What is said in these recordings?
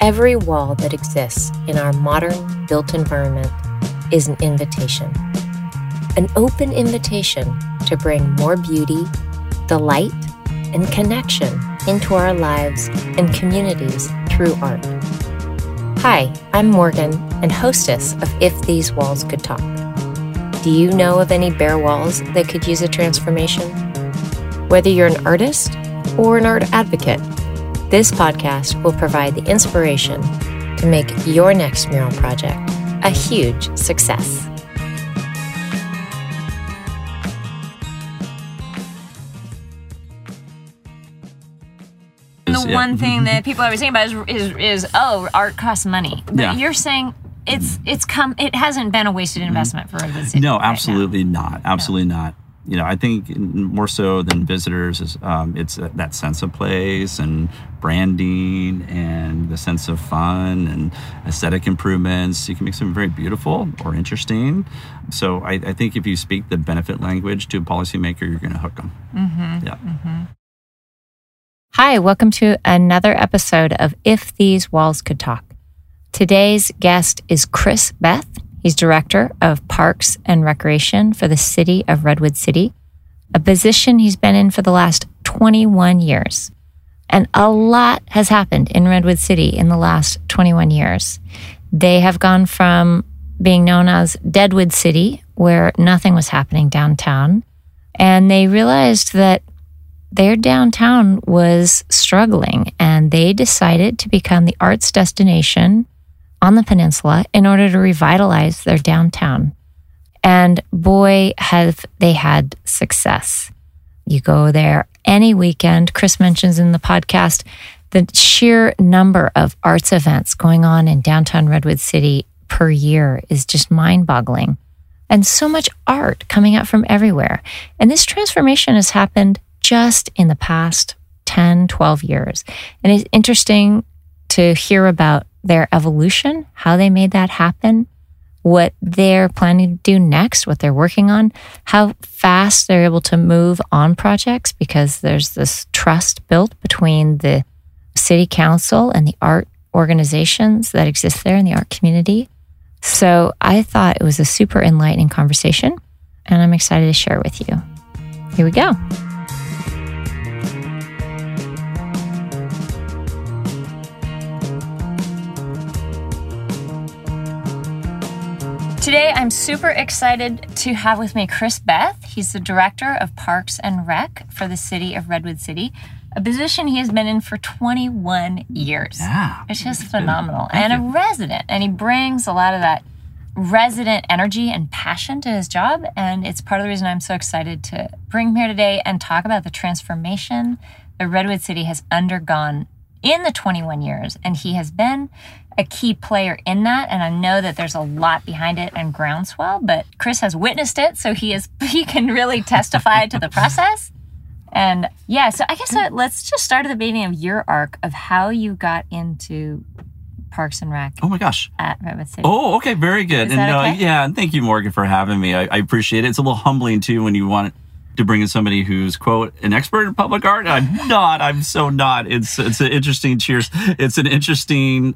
Every wall that exists in our modern built environment is an invitation. An open invitation to bring more beauty, delight, and connection into our lives and communities through art. Hi, I'm Morgan and hostess of If These Walls Could Talk. Do you know of any bare walls that could use a transformation? Whether you're an artist or an art advocate, this podcast will provide the inspiration to make your next mural project a huge success. The one thing that people are saying about is art costs money. But you're saying it hasn't been a wasted investment for Redwood City. No, absolutely not. Absolutely not. You know, I think more so than visitors is it's that sense of place and branding and the sense of fun and aesthetic improvements. You can make something very beautiful or interesting. So I think if you speak the benefit language to a policymaker, you're going to hook them. Mm-hmm. Yeah. Mm-hmm. Hi, welcome to another episode of If These Walls Could Talk. Today's guest is Chris Beth. He's Director of Parks and Recreation for the City of Redwood City, a position he's been in for the last 21 years. And a lot has happened in Redwood City in the last 21 years. They have gone from being known as Deadwood City, where nothing was happening downtown, and they realized that their downtown was struggling, and they decided to become the arts destination on the peninsula in order to revitalize their downtown. And boy, have they had success. You go there any weekend. Chris mentions in the podcast the sheer number of arts events going on in downtown Redwood City per year is just mind-boggling. And so much art coming out from everywhere. And this transformation has happened just in the past 10, 12 years. And it's interesting to hear about their evolution, how they made that happen, what they're planning to do next, what they're working on, how fast they're able to move on projects because there's this trust built between the city council and the art organizations that exist there in the art community. So I thought it was a super enlightening conversation, and I'm excited to share with you. Here we go. Today, I'm super excited to have with me Chris Beth. He's the Director of Parks and Rec for the City of Redwood City, a position he has been in for 21 years. Yeah. It's just phenomenal. And a resident. And he brings a lot of that resident energy and passion to his job. And it's part of the reason I'm so excited to bring him here today and talk about the transformation that Redwood City has undergone in the 21 years. And he has been a key player in that, and I know that there's a lot behind it and groundswell, but Chris has witnessed it, so he can really testify to the process. And yeah, so I guess let's just start at the beginning of your arc of how you got into Parks and Rec. Oh my gosh. At Redwood City. Oh, okay, very good. Is that okay? Yeah, and thank you, Morgan, for having me. I appreciate it. It's a little humbling too when you want to bring in somebody who's, quote, an expert in public art. I'm not. I'm so not. It's an interesting It's an interesting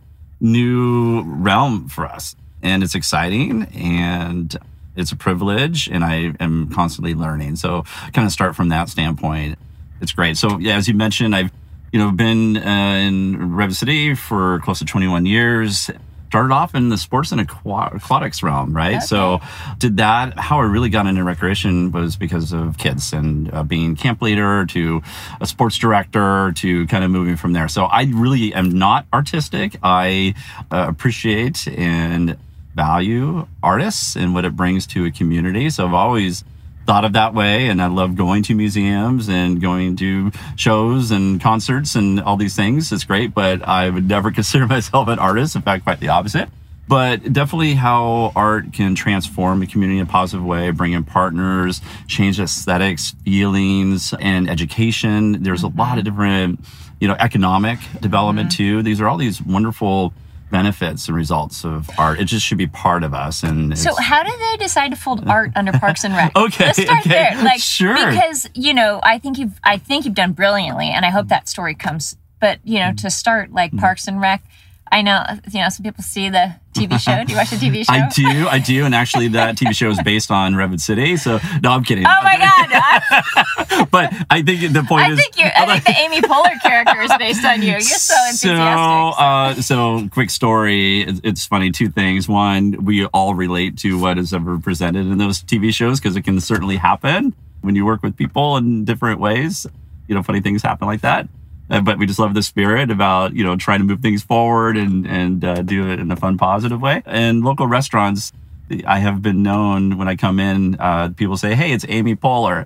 new realm for us, and it's exciting, and it's a privilege, and I am constantly learning. So kind of start from that standpoint. It's great. So yeah, as you mentioned, I've been in Redwood City for close to 21 years. Started off in the sports and aquatics realm, right? Okay. So did that. How I really got into recreation was because of kids and being camp leader to a sports director to kind of moving from there. So I really am not artistic. I appreciate and value artists and what it brings to a community. So I've always thought of that way, and I love going to museums and going to shows and concerts and all these things. It's great, but I would never consider myself an artist. In fact, quite the opposite. But definitely how art can transform the community in a positive way, bring in partners, change aesthetics, feelings, and education. There's a lot of different, economic development too. These are all these wonderful benefits and results of art. It just should be part of us. And so how did they decide to fold art under Parks and Rec? Okay, let's start there. Sure. Because I think you've done brilliantly, and I hope that story comes. But to start, Parks and Rec, I know, some people see the TV show. Do you watch the TV show? I do. And actually that TV show is based on Redwood City. So, no, I'm kidding. Oh my God. But I think the point I think the Amy Poehler character is based on you. You're so enthusiastic. So quick story. It's funny. Two things. One, we all relate to what is ever presented in those TV shows because it can certainly happen when you work with people in different ways. Funny things happen like that. But we just love the spirit about, trying to move things forward and do it in a fun, positive way. And local restaurants, I have been known when I come in, people say, "Hey, it's Amy Poehler."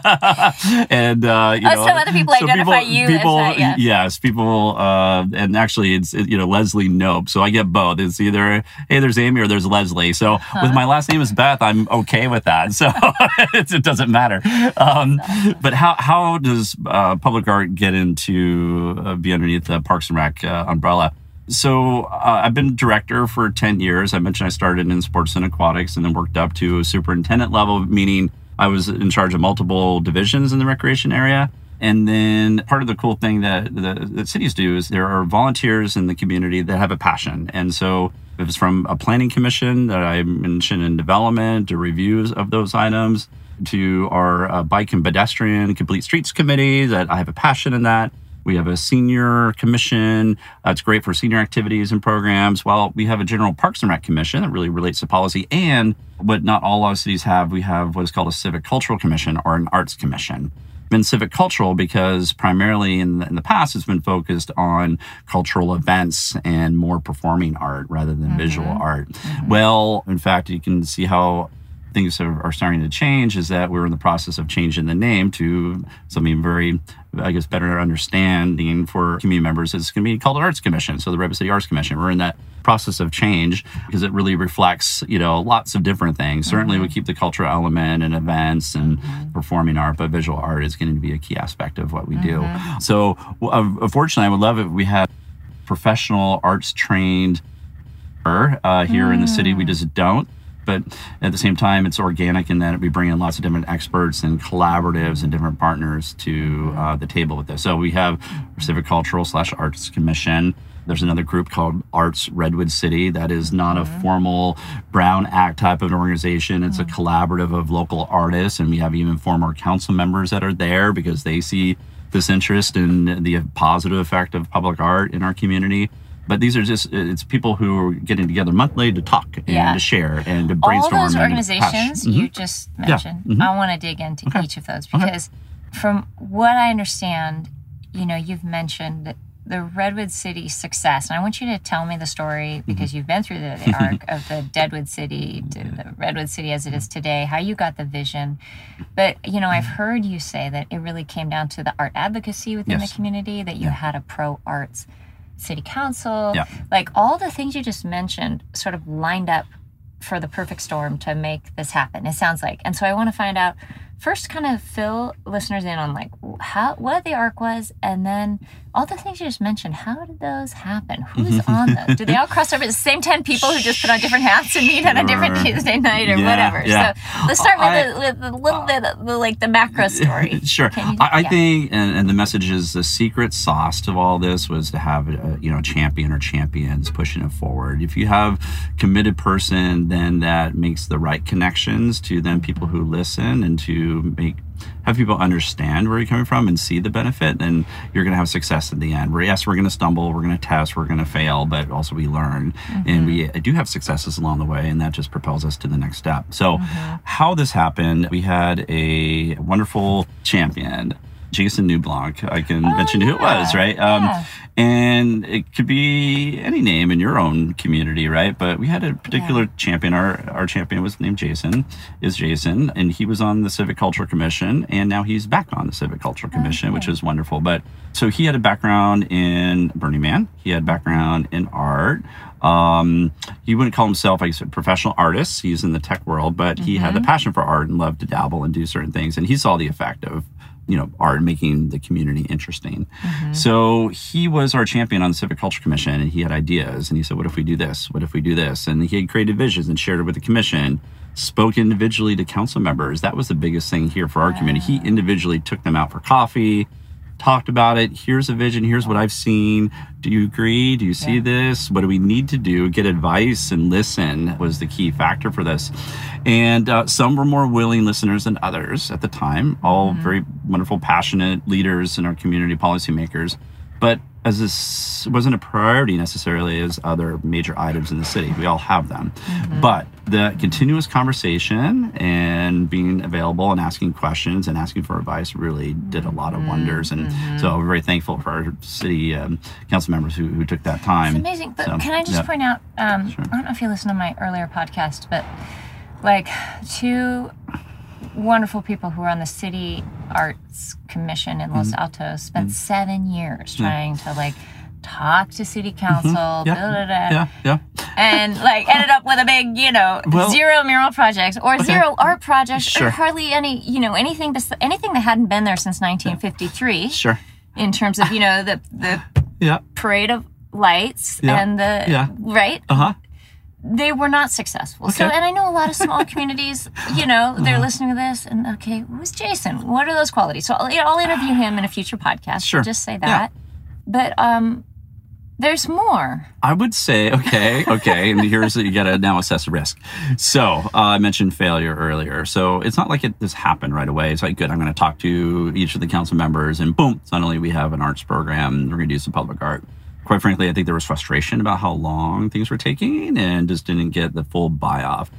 And, some other people identify you as that, yeah. Yes, people, and actually it's, Leslie Knope. So I get both. It's either, hey, there's Amy or there's Leslie. So with my last name is Beth, I'm okay with that. So it doesn't matter. But how does public art get into, be underneath the Parks and Rec umbrella? So I've been director for 10 years. I mentioned I started in sports and aquatics and then worked up to a superintendent level, meaning I was in charge of multiple divisions in the recreation area. And then part of the cool thing that the cities do is there are volunteers in the community that have a passion. And so if it's from a planning commission that I mentioned in development or reviews of those items to our bike and pedestrian complete streets committee that I have a passion in that. We have a senior commission. It's great for senior activities and programs. Well, we have a general Parks and Rec commission that really relates to policy. And what not all our cities have, we have what is called a civic cultural commission or an arts commission. Been civic cultural because primarily in the past it's been focused on cultural events and more performing art rather than visual art. Well, in fact, you can see how things are starting to change is that we're in the process of changing the name to something very, I guess, better understanding for community members. It's going to be called an Arts Commission. So the Redwood City Arts Commission, we're in that process of change because it really reflects, lots of different things. Certainly we keep the cultural element and events and performing art, but visual art is going to be a key aspect of what we do. So unfortunately, I would love it if we had professional arts trained here in the city. We just don't. But at the same time, it's organic in that we bring in lots of different experts and collaboratives and different partners to the table with this. So we have our Civic Cultural / Arts Commission. There's another group called Arts Redwood City. That is not a formal Brown Act type of an organization. It's a collaborative of local artists. And we have even former council members that are there because they see this interest in the positive effect of public art in our community. But these are it's people who are getting together monthly to talk and to share and to brainstorm. All those organizations you just mentioned, I want to dig into each of those because from what I understand, you've mentioned the Redwood City success. And I want you to tell me the story because you've been through the arc of the Deadwood City to the Redwood City as it is today, how you got the vision. But, I've heard you say that it really came down to the art advocacy within the community, that you had a pro-arts city council, like all the things you just mentioned sort of lined up for the perfect storm to make this happen, it sounds like. And so I want to find out, first kind of fill listeners in on like what the arc was, and then all the things you just mentioned, how did those happen? Who's on those? Do they all cross over the same 10 people who just put on different hats and meet on a different Tuesday night or whatever? Yeah. So let's start with a little bit of the macro story. Sure. I think, and the message is the secret sauce to all this was to have a champion or champions pushing it forward. If you have committed person, then that makes the right connections to then people who listen and to have people understand where you're coming from and see the benefit, then you're going to have success in the end. We're going to stumble, we're going to test, we're going to fail, but also we learn. And we do have successes along the way, and that just propels us to the next step. So how this happened, we had a wonderful champion, Jason Newblanc. I can mention who it was, right? And it could be any name in your own community, right? But we had a particular champion. Our champion was named Jason, and he was on the Civic Culture Commission, and now he's back on the Civic Culture Commission, which is wonderful. But so he had a background in Burning Man. He had a background in art. He wouldn't call himself, like I said, professional artist. He's in the tech world, but he had the passion for art and loved to dabble and do certain things. And he saw the effect of art making the community interesting. So he was our champion on the Civic Culture Commission, and he had ideas. And he said, what if we do this? What if we do this? And he had created visions and shared it with the commission, spoke individually to council members. That was the biggest thing here for our community. He individually took them out for coffee, talked about it. Here's a vision. Here's what I've seen. Do you agree? Do you see this? What do we need to do? Get advice and listen was the key factor for this. And some were more willing listeners than others at the time, all very wonderful, passionate leaders in our community, policymakers. But as this wasn't a priority necessarily as other major items in the city. We all have them. But the continuous conversation and being available and asking questions and asking for advice really did a lot of wonders. And so we're very thankful for our city council members who took that time. It's amazing. But can I just point out, I don't know if you listened to my earlier podcast, but like 2 wonderful people who were on the City Arts Commission in Los Altos spent 7 years trying to like talk to city council, and like ended up with a big, 0 mural projects or 0 art projects or hardly any, anything that hadn't been there since 1953. In terms of, the parade of lights and the, right? They were not successful. So, and I know a lot of small communities, they're listening to this and, okay, who's Jason? What are those qualities? So I'll interview him in a future podcast. I'll just say that. But there's more. I would say, okay. And here's you got to now assess risk. So I mentioned failure earlier. So it's not like it just happened right away. It's like, good, I'm going to talk to each of the council members and boom, suddenly we have an arts program. We're going to do some public art. Quite frankly, I think there was frustration about how long things were taking and just didn't get the full buy-off.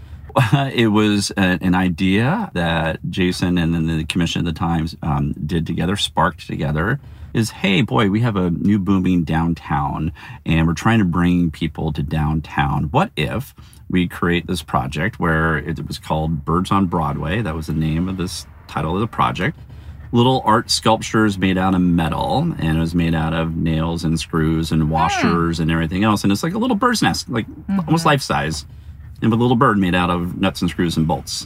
It was an idea that Jason and then the commission at the time did together, sparked together, is, hey, boy, we have a new booming downtown and we're trying to bring people to downtown. What if we create this project where it was called Birds on Broadway? That was the name of this title of the project. Little art sculptures made out of metal, and it was made out of nails and screws and washers and everything else. And it's like a little bird's nest, like almost life size, and with a little bird made out of nuts and screws and bolts.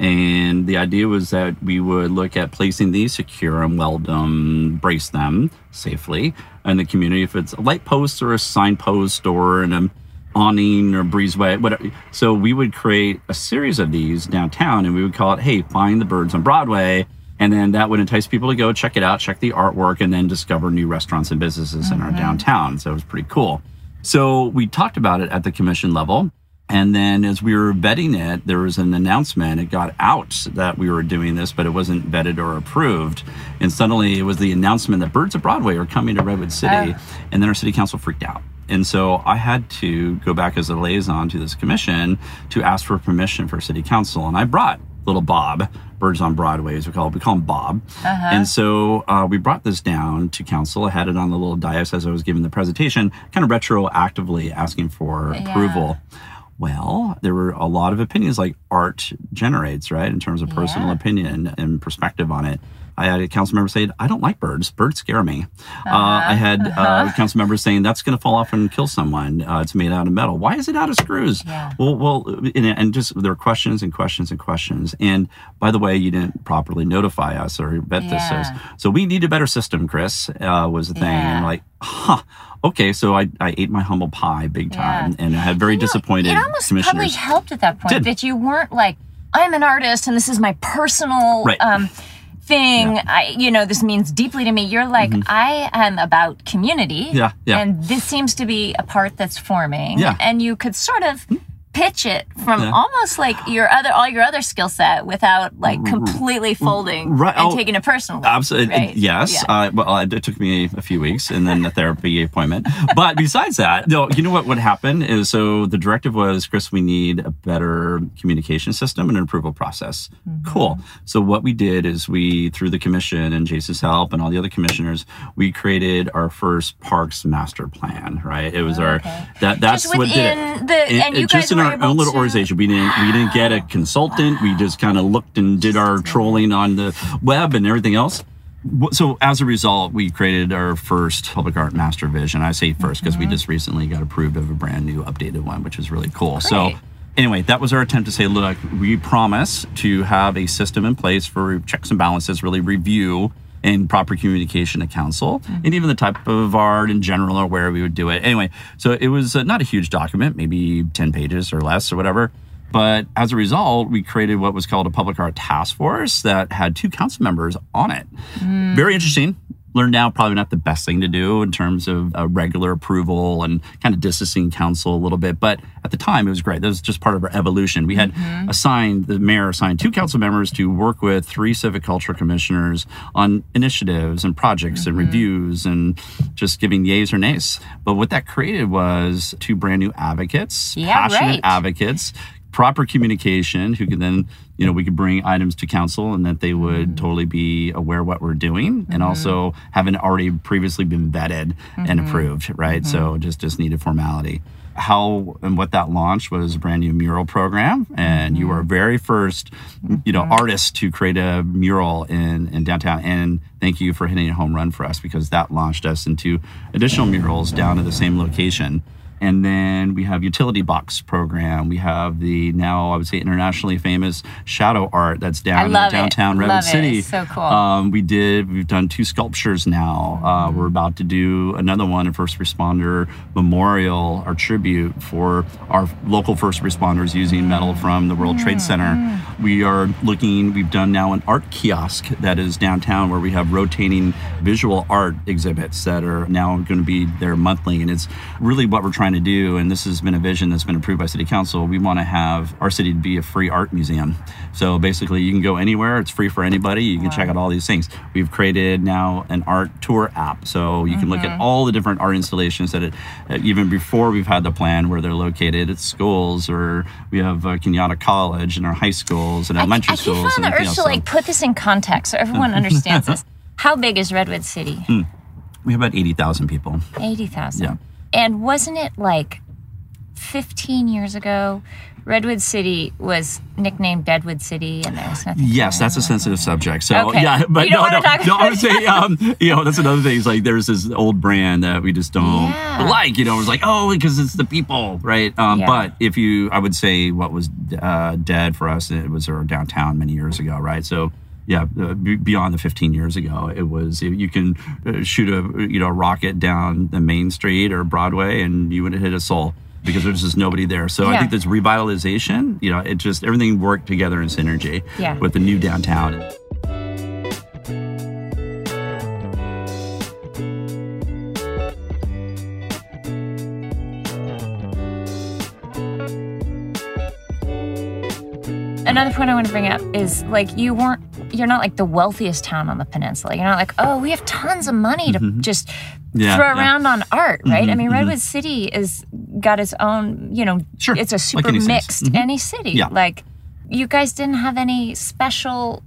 And the idea was that we would look at placing these, secure them, weld them, brace them safely in the community. If it's a light post or a signpost or an awning or breezeway, whatever. So we would create a series of these downtown, and we would call it, hey, find the birds on Broadway. And then that would entice people to go check it out, check the artwork, and then discover new restaurants and businesses in our downtown. So it was pretty cool. So we talked about it at the commission level. And then as we were vetting it, there was an announcement. It got out that we were doing this, but it wasn't vetted or approved. And suddenly it was the announcement that Birds of Broadway are coming to Redwood City. And then our city council freaked out. And so I had to go back as a liaison to this commission to ask for permission for city council. And I brought little Bob, Birds on Broadway, as we call him Bob. And so we brought this down to council. I had it on the little dais as I was giving the presentation, kind of retroactively asking for approval. Well, there were a lot of opinions like art generates, right? In terms of personal opinion and perspective on it. I had a council member say, I don't like birds. Birds scare me. I had council members saying, that's going to fall off and kill someone. It's made out of metal. Why is it out of screws? Well, and just there were questions and questions and questions. And by the way, you didn't properly notify us or vet this. So we need a better system, Chris, was the thing. And I'm like, okay, so I ate my humble pie big time and I had very disappointed commissioners. It almost probably helped at that point that you weren't like, I'm an artist and this is my personal thing. This means deeply to me. You're like, I am about community. And this seems to be a part that's forming. And you could sort of pitch it from almost like all your other skill set without like completely folding and taking it personally. Absolutely. Right? Yes. It took me a few weeks and then a therapy appointment. But besides that, you know what happened is, so the directive was, Chris, we need a better communication system and an approval process. Cool. So what we did is through the commission and Jason's help and all the other commissioners, we created our first parks master plan, right? It was that's just what did it. And you just guys in were our own little organization. We didn't get a consultant. We just kind of looked and did our trolling on the web and everything else. So as a result, we created our first public art master vision. I say first because we just recently got approved of a brand new updated one, which is really cool. Great. So anyway, that was our attempt to say, look, we promise to have a system in place for checks and balances, really review and proper communication to council, and even the type of art in general or where we would do it. Anyway, so it was not a huge document, maybe 10 pages or less or whatever. But as a result, we created what was called a public art task force that had 2 council members on it. Very interesting. Learned now probably not the best thing to do in terms of regular approval and kind of distancing council a little bit. But at the time, it was great. That was just part of our evolution. We had the mayor assigned 2 council members to work with 3 civic culture commissioners on initiatives and projects and reviews and just giving yays or nays. But what that created was 2 brand new advocates, passionate advocates, proper communication, who could then, we could bring items to council and that they would totally be aware what we're doing and also having already previously been vetted and approved, right? So just needed formality. How and what that launched was a brand new mural program. And you were our very first, artist to create a mural in downtown. And thank you for hitting a home run for us, because that launched us into additional murals down at the same location. And then we have utility box program. We have the now, I would say, internationally famous shadow art that's down in downtown Redwood City. It's so cool. We've done 2 sculptures now. We're about to do another one, a first responder memorial or tribute for our local first responders using metal from the World Trade Center. We've done now an art kiosk that is downtown where we have rotating visual art exhibits that are now going to be there monthly. And it's really what we're trying to do, and this has been a vision that's been approved by City Council. We want to have our city to be a free art museum. So basically, you can go anywhere. It's free for anybody. You can check out all these things. We've created now an art tour app, so you can look at all the different art installations that even before we've had the plan where they're located at schools, or we have Kenyatta College and our high schools and elementary schools. I keep on the urge to put this in context so everyone understands this. How big is Redwood City? We have about 80,000 people. 80,000. Yeah. And wasn't it like 15 years ago, Redwood City was nicknamed Deadwood City, and there was nothing. Yes, that's a sensitive subject. So okay. yeah, but no. I would say, that's another thing. It's like there's this old brand that we just don't like. It's like, because it's the people, right? But I would say what was dead for us, it was our downtown many years ago, right? So. Yeah, beyond the 15 years ago, it was you can shoot a rocket down the Main Street or Broadway and you would hit a soul because there's just nobody there. So I think this revitalization, it just everything worked together in synergy with the new downtown. Another point I want to bring up is you're not like the wealthiest town on the peninsula. You're not like, we have tons of money to just throw around on art, right? I mean, Redwood City is got its own, it's a super mixed any city. Yeah. Like, you guys didn't have any special,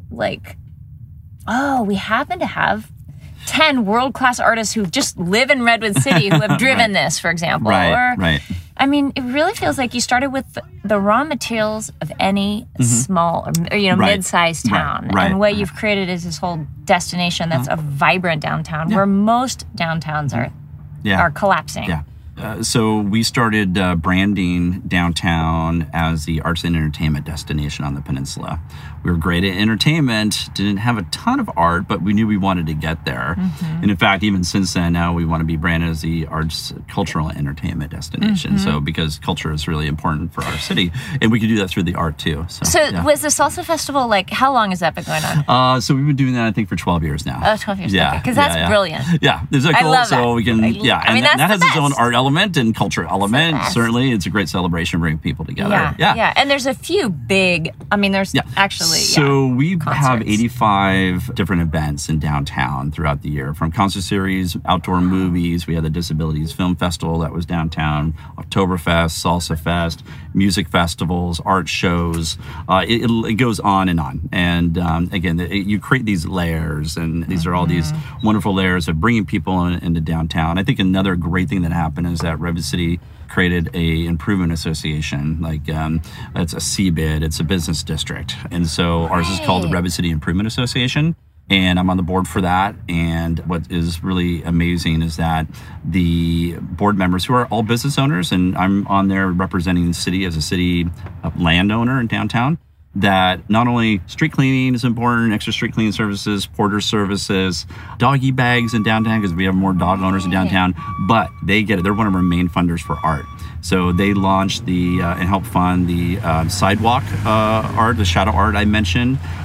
we happen to have 10 world-class artists who just live in Redwood City who have driven this, for example. Right. I mean, it really feels like you started with the raw materials of any small, mid-sized town. And what you've created is this whole destination that's a vibrant downtown where most downtowns are collapsing. Yeah. So we started branding downtown as the arts and entertainment destination on the peninsula. We were great at entertainment, didn't have a ton of art, but we knew we wanted to get there. And in fact, even since then, now we want to be branded as the arts, cultural, and entertainment destination. So because culture is really important for our city, and we can do that through the art too. So was the Salsa Festival, how long has that been going on? So we've been doing that, I think, for 12 years now. Oh, 12 years. Yeah. Because that's brilliant. Yeah. There's a goal, I love so that. we can, and that has its own art element and culture element. Certainly, it's a great celebration, bring people together. Yeah. And there's a few big, there's actually, So we concerts. have 85 different events in downtown throughout the year, from concert series, outdoor movies. We had the Disabilities Film Festival that was downtown, Oktoberfest, Salsa Fest, music festivals, art shows. It goes on. And again, you create these layers, and these are all these wonderful layers of bringing people into downtown. I think another great thing that happened is that Redwood City created a improvement association, it's a CBID, it's a business district. And so ours is called the Redwood City Improvement Association. And I'm on the board for that. And what is really amazing is that the board members, who are all business owners, and I'm on there representing the city as a city landowner in downtown, that not only street cleaning is important, extra street cleaning services, porter services, doggy bags in downtown, because we have more dog owners in downtown, but they get it. They're one of our main funders for art. So they launched and helped fund the sidewalk art, the shadow art I mentioned.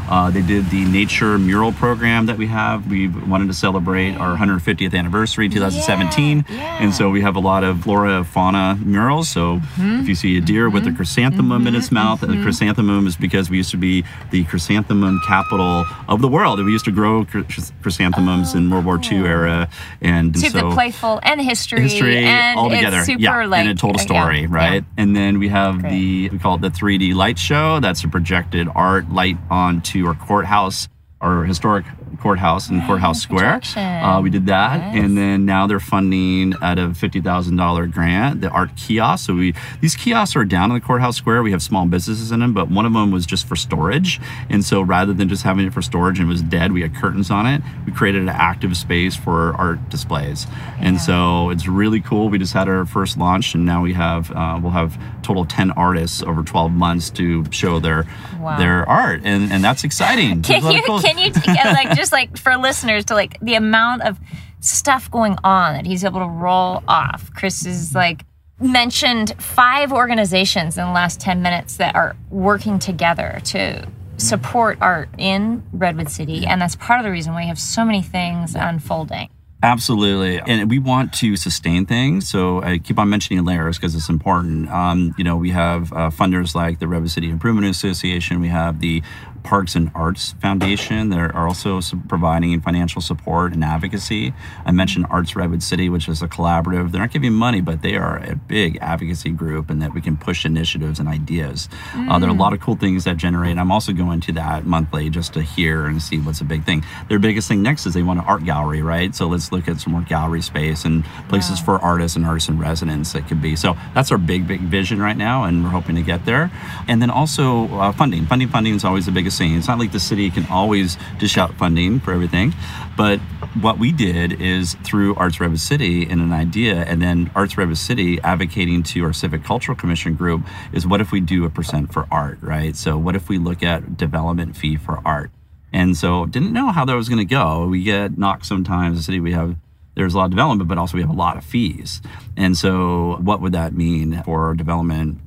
They did the nature mural program that we have. We wanted to celebrate our 150th anniversary, 2017. And so we have a lot of flora, fauna murals. So if you see a deer with a chrysanthemum in its mouth, the chrysanthemum is because we used to be the chrysanthemum capital of the world. And we used to grow chrysanthemums in World War II era. And so the playful and history and all together. It's super and it told a story, right? And then we have we call it the 3D light show. That's a projected art light onto our courthouse, our historic courthouse in Courthouse Square. We did that. And then now they're funding out of $50,000 grant, the art kiosk. So these kiosks are down in the Courthouse Square. We have small businesses in them, but one of them was just for storage. And so rather than just having it for storage and it was dead, we had curtains on it. We created an active space for art displays. And so it's really cool. We just had our first launch, and now we have we'll have a total of 10 artists over 12 months to show their art. And that's exciting. Can you just like for listeners to like the amount of stuff going on that he's able to roll off. Chris is like mentioned 5 organizations in the last 10 minutes that are working together to support art in Redwood City. And that's part of the reason why you have so many things unfolding. Absolutely. And we want to sustain things. So I keep on mentioning layers because it's important. We have funders like the Redwood City Improvement Association. We have the Parks and Arts Foundation. They're also providing financial support and advocacy. I mentioned Arts Redwood City, which is a collaborative. They're not giving money, but they are a big advocacy group, and that we can push initiatives and ideas. There are a lot of cool things that generate. I'm also going to that monthly just to hear and see what's a big thing. Their biggest thing next is they want an art gallery, right? So let's look at some more gallery space and places for artists and artists in residence that could be. So that's our big vision right now, and we're hoping to get there. And then also funding. Funding is always the biggest thing. It's not like the city can always dish out funding for everything, but what we did is through Arts Redwood City and an idea, and then Arts Redwood City advocating to our Civic Cultural Commission group is what if we do a % for art, right? So what if we look at development fee for art? And so didn't know how that was going to go. We get knocked sometimes. The city there's a lot of development, but also we have a lot of fees. And so what would that mean for development?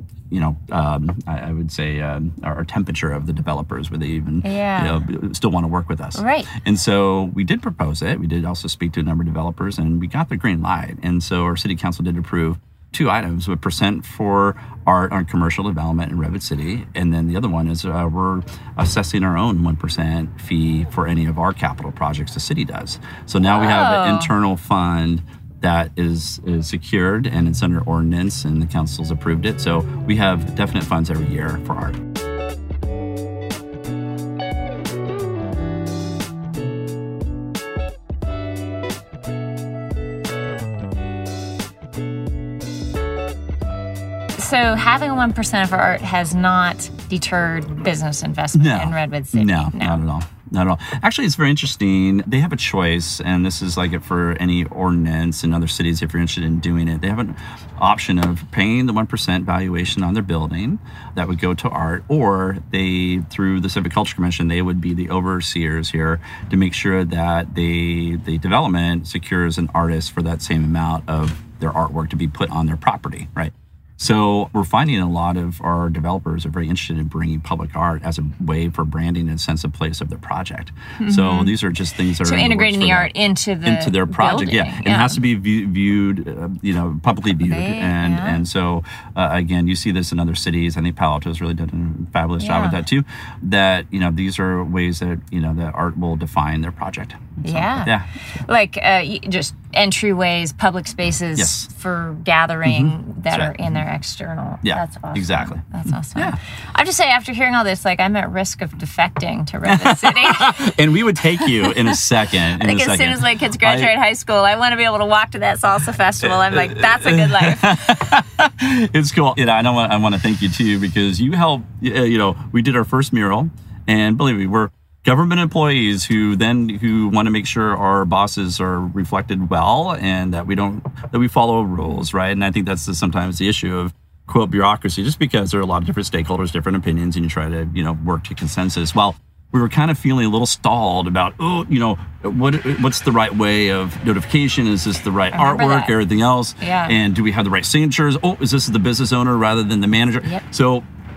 I would say our temperature of the developers, where they even still want to work with us. Right. And so we did propose it. We did also speak to a number of developers, and we got the green light. And so our city council did approve 2 items: a % for art on commercial development in Redwood City, and then the other one is we're assessing our own 1% fee for any of our capital projects the city does. So now we have an internal fund that is secured, and it's under ordinance, and the council's approved it. So we have definite funds every year for art. So having 1% of art has not deterred business investment in Redwood City? No, not at all. Not at all. Actually, it's very interesting. They have a choice, and this is like it for any ordinance in other cities. If you're interested in doing it, they have an option of paying the 1% valuation on their building that would go to art, or they, through the Civic Culture Commission, they would be the overseers here to make sure that the development secures an artist for that same amount of their artwork to be put on their property, right? So we're finding a lot of our developers are very interested in bringing public art as a way for branding and sense of place of their project. So these are just things that are integrating the art into their project. Building. And it has to be viewed, publicly viewed. And so again, you see this in other cities. I think Palo Alto has really done a fabulous job with that too. That these are ways that that art will define their project. So, like just entryways, public spaces for gathering that are in their external. That's awesome. Exactly. That's awesome. I have to say, after hearing all this, I'm at risk of defecting to Redwood City. And we would take you in a second. As soon as my kids graduate high school, I want to be able to walk to that salsa festival. I'm like, that's a good life. It's cool. I want to thank you too, because you helped. We did our first mural, and believe me, we're government employees who want to make sure our bosses are reflected well, and that we follow rules, right? And I think that's sometimes the issue of, quote, bureaucracy, just because there are a lot of different stakeholders, different opinions, and you try to work to consensus. Well, we were kind of feeling a little stalled about what's the right way of notification? Is this the right artwork? Everything else? And do we have the right signatures? Is this the business owner rather than the manager? So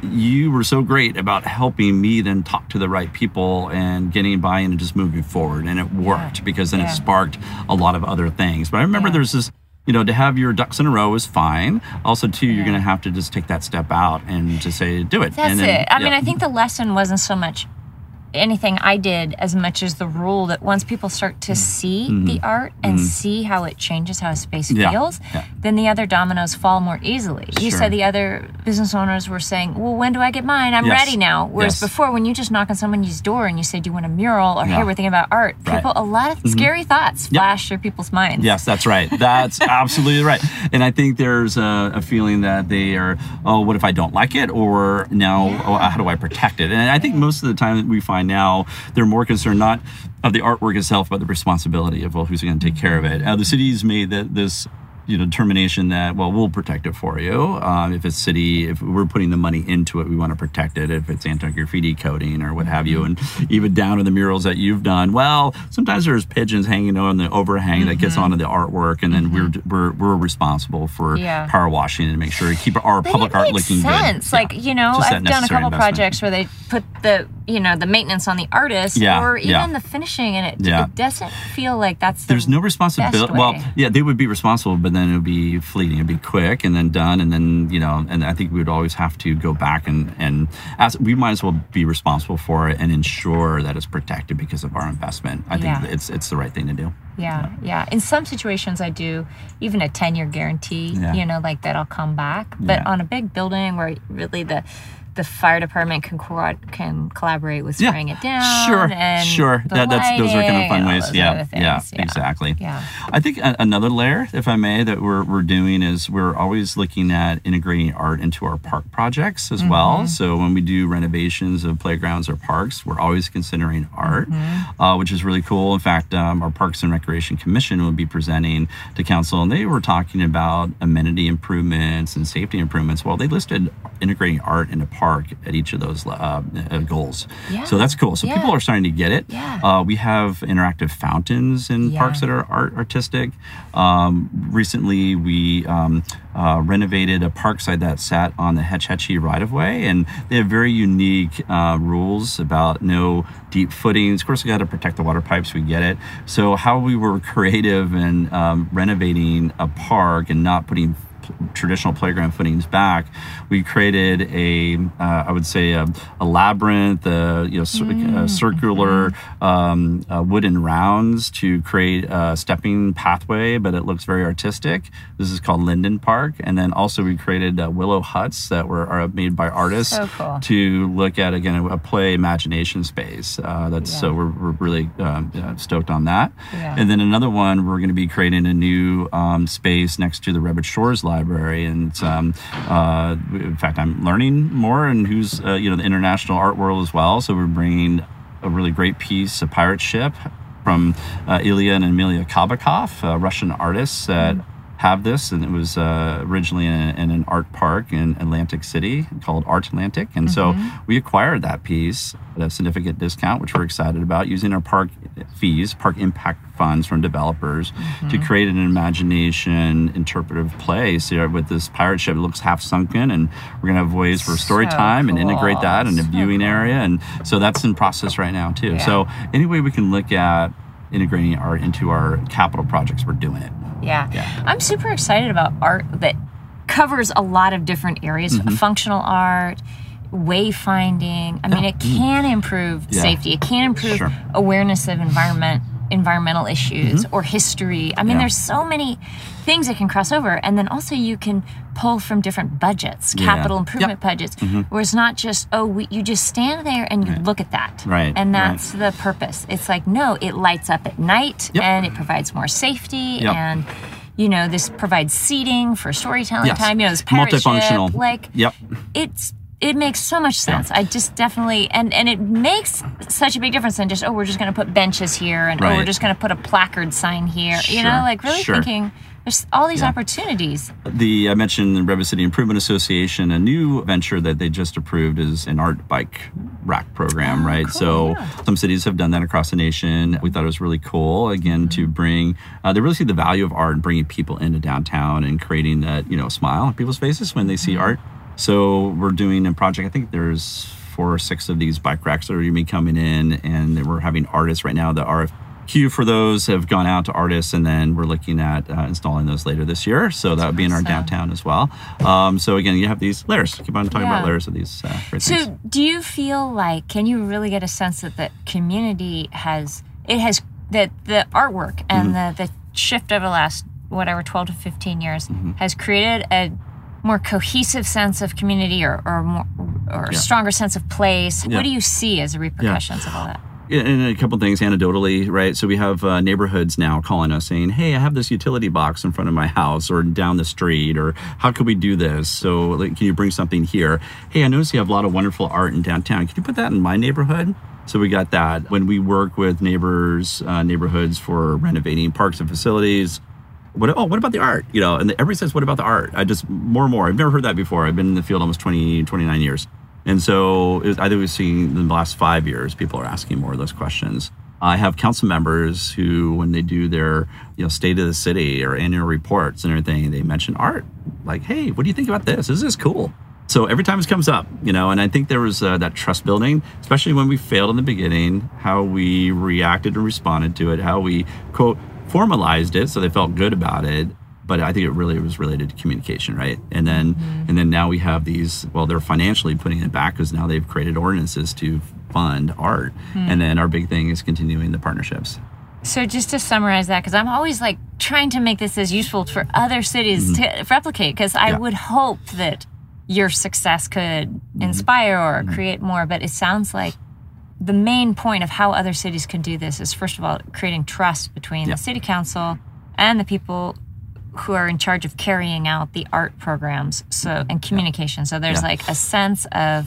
you were so great about helping me then talk to the right people and getting buy-in and just moving forward. And it worked because then it sparked a lot of other things. But I remember there's this, to have your ducks in a row is fine. Also, too, you're going to have to just take that step out and just say, do it. That's it. I mean, I think the lesson wasn't so much anything I did as much as the rule that once people start to see the art and see how it changes how a space feels, then the other dominoes fall more easily. You said the other business owners were saying, well, when do I get mine? I'm ready now. Whereas before, when you just knock on someone's door and you say, do you want a mural? Or, hey, we're thinking about art. A lot of scary thoughts flash through people's minds. Yes, that's right. That's absolutely right. And I think there's a feeling that they are, oh, what if I don't like it? Or now, how do I protect it? And I think most of the time we find now they're more concerned not of the artwork itself, but the responsibility of, well, who's going to take care of it. The city's made this determination that, well, we'll protect it for you. If it's city, if we're putting the money into it, we want to protect it. If it's anti-graffiti coating or what have you, and even down to the murals that you've done. Well, sometimes there's pigeons hanging on the overhang that gets onto the artwork, and then we're responsible for power washing and make sure to keep our public art looking sense. good. Like, I've done a couple projects where they put the maintenance on the artist or even the finishing, and it doesn't feel like there's no responsibility. Well, they would be responsible, but then it would be fleeting. It'd be quick and then done, and then and I think we would always have to go back and ask. We might as well be responsible for it and ensure that it's protected because of our investment. I think it's the right thing to do. Yeah. In some situations, I do even a 10-year guarantee. Like that I'll come back. But on a big building where really the fire department can collaborate with spraying it down. Sure. And those are kind of fun ways. Yeah, Exactly. Yeah. I think another layer, if I may, that we're doing is we're always looking at integrating art into our park projects as well. So when we do renovations of playgrounds or parks, we're always considering art, which is really cool. In fact, our Parks and Recreation Commission will be presenting to council, and they were talking about amenity improvements and safety improvements. Well, they listed integrating art into park at each of those goals. So that's cool. So people are starting to get it. We have interactive fountains in parks that are artistic. Recently, we renovated a park site that sat on the Hetch Hetchy right-of-way, and they have very unique rules about no deep footings. Of course, we got to protect the water pipes. We get it. So how we were creative in renovating a park and not putting traditional playground footings back, we created a labyrinth, circular wooden rounds to create a stepping pathway, but it looks very artistic. This is called Linden Park. And then also we created willow huts that are made by artists to look at, again, a play imagination space. So we're really stoked on that. And then another one, we're going to be creating a new space next to the Redwood Shores Library, and in fact, I'm learning more and who's the international art world as well. So we're bringing a really great piece, a pirate ship from Ilya and Amelia Kabakov, Russian artists that have this, and it was originally in an art park in Atlantic City called Art Atlantic, and so we acquired that piece at a significant discount, which we're excited about, using our park fees, park impact funds from developers to create an imagination interpretive play. So with this pirate ship, it looks half sunken, and we're going to have ways for story time and integrate that in a viewing area, and so that's in process right now too. So any way we can look at integrating art into our capital projects, we're doing it. Yeah. I'm super excited about art that covers a lot of different areas. Functional art, wayfinding. I mean, it can improve safety. It can improve awareness of environmental issues or history. I mean, there's so many things that can cross over. And then also you can pull from different budgets, capital improvement budgets, where it's not just, you just stand there and you look at that. And that's the purpose. It's like, no, it lights up at night and it provides more safety and this provides seating for storytelling time. This pirate multifunctional ship, like it makes so much sense. I just definitely, and it makes such a big difference than just, we're just going to put benches here and we're just going to put a placard sign here. Really thinking there's all these opportunities. I mentioned the Redwood City Improvement Association, a new venture that they just approved is an art bike rack program, right? Cool, so some cities have done that across the nation. We thought it was really cool, again, to bring, they really see the value of art and bringing people into downtown and creating that, smile on people's faces when they see art So we're doing a project, I think there's 4 or 6 of these bike racks that are going to be coming in, and we're having artists right now. The RFQ for those have gone out to artists, and then we're looking at installing those later this year. So that would be in our downtown as well. So again, you have these layers. Keep on talking about layers of these great things. So do you feel like, can you really get a sense that the community that the artwork and the shift over the last, 12 to 15 years has created a more cohesive sense of community or a stronger sense of place? What do you see as the repercussions of all that? And a couple things anecdotally, right? So we have neighborhoods now calling us saying, hey, I have this utility box in front of my house or down the street, or how could we do this? So can you bring something here? Hey, I notice you have a lot of wonderful art in downtown. Can you put that in my neighborhood? So we got that. When we work with neighborhoods for renovating parks and facilities, what about the art? And everybody says, what about the art? More and more. I've never heard that before. I've been in the field almost 29 years. And so I think we've seen in the last 5 years, people are asking more of those questions. I have council members who, when they do their state of the city or annual reports and everything, they mention art. Like, hey, what do you think about this? This is cool. So every time it comes up, and I think there was that trust building, especially when we failed in the beginning, how we reacted and responded to it, how we, quote, formalized it so they felt good about it. But I think it really was related to communication, right? And then now we have these, they're financially putting it back because now they've created ordinances to fund art. And then our big thing is continuing the partnerships. So just to summarize that, because I'm always like trying to make this as useful for other cities to replicate, because I would hope that your success could inspire or create more. But it sounds like the main point of how other cities can do this is, first of all, creating trust between the city council and the people who are in charge of carrying out the art programs, and communication. So there's like a sense of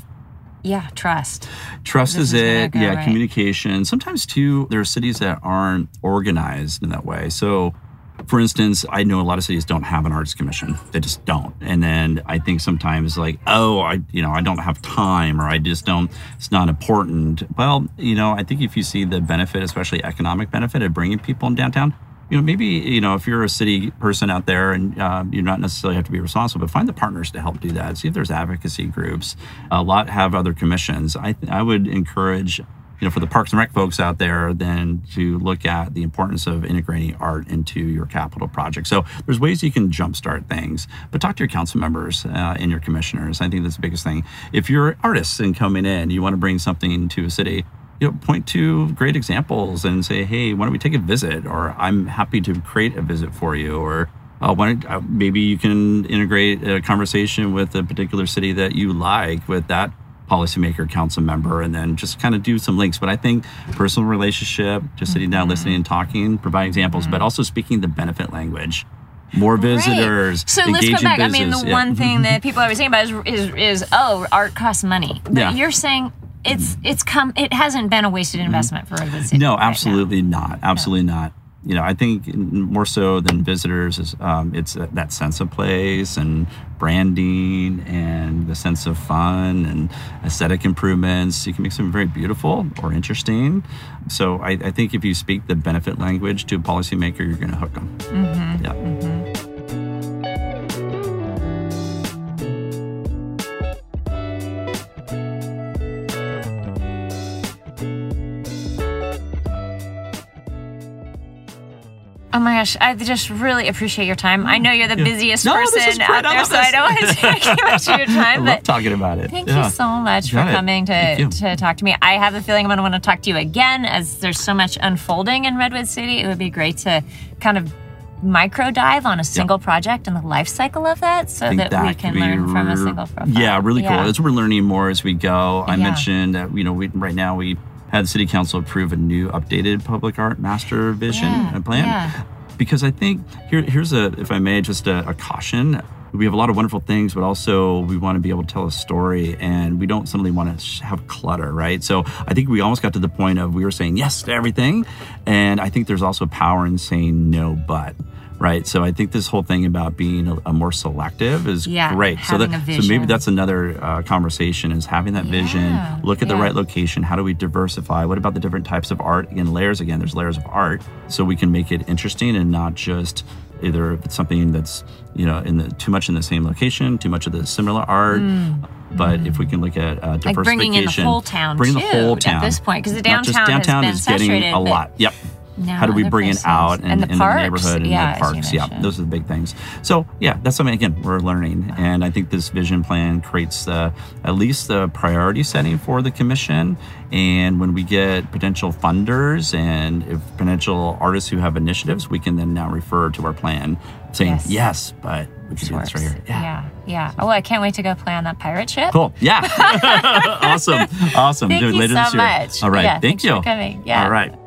trust. Trust is it. Right. Communication. Sometimes too, there are cities that aren't organized in that way. So for instance, I know a lot of cities don't have an arts commission. They just don't. And then I think sometimes like, I don't have time, or it's not important. Well, I think if you see the benefit, especially economic benefit of bringing people in downtown, maybe, if you're a city person out there and you not necessarily have to be responsible, but find the partners to help do that. See if there's advocacy groups. A lot have other commissions. I would encourage, for the Parks and Rec folks out there, then to look at the importance of integrating art into your capital project. So there's ways you can jumpstart things, but talk to your council members and your commissioners. I think that's the biggest thing. If you're artists and coming in, you want to bring something to a city, point to great examples and say, hey, why don't we take a visit? Or I'm happy to create a visit for you. Or maybe you can integrate a conversation with a particular city that you like with that policymaker, council member, and then just kind of do some links. But I think personal relationship, just sitting down, listening and talking, providing examples, but also speaking the benefit language. More visitors. So let's go back. I mean, the one thing that people are saying about is art costs money. But you're saying it hasn't been a wasted investment for the city. No, absolutely not. Absolutely not. I think more so than visitors is it's that sense of place and branding and the sense of fun and aesthetic improvements. You can make something very beautiful or interesting. So I think if you speak the benefit language to a policymaker, you're going to hook them. Yeah. Oh my gosh, I just really appreciate your time. I know you're the busiest person out there, so I don't want to take too much of your time. I love talking about it. Thank you so much for coming to talk to me. I have a feeling I'm going to want to talk to you again, as there's so much unfolding in Redwood City. It would be great to kind of micro dive on a single project and the life cycle of that, so that we can learn from a single profile. Yeah, really cool. As we're learning more as we go. I mentioned that right now we had the city council approve a new updated public art master vision and plan. Because I think here's if I may, just a caution. We have a lot of wonderful things, but also we want to be able to tell a story, and we don't suddenly want to have clutter, right? So I think we almost got to the point of we were saying yes to everything, and I think there's also power in saying no, but. Right. So I think this whole thing about being a more selective is great. So maybe that's another conversation, is having that vision, look at the right location. How do we diversify? What about the different types of art? Again, there's layers of art, so we can make it interesting and not just either if it's something that's, too much in the same location, too much of the similar art. But if we can look at diversification, like bringing in the whole town, bring the whole town at this point, because the Not just downtown has been is getting saturated a lot. Yep. How do we bring it out in the neighborhood and the parks? Yeah, those are the big things. So yeah, that's something, again, we're learning. And I think this vision plan creates at least the priority setting for the commission. And when we get potential funders and if potential artists who have initiatives, we can then now refer to our plan saying, yes, but we can do this right here. Yeah. Oh, I can't wait to go play on that pirate ship. Cool. Yeah. Awesome. Thank you so much. All right. Yeah, Thank you. Thanks for coming. Yeah. All right.